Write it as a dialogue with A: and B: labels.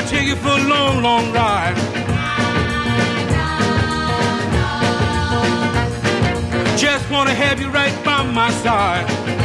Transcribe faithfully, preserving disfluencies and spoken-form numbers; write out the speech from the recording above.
A: take you for a long, long ride. Just wanna have you right by my side.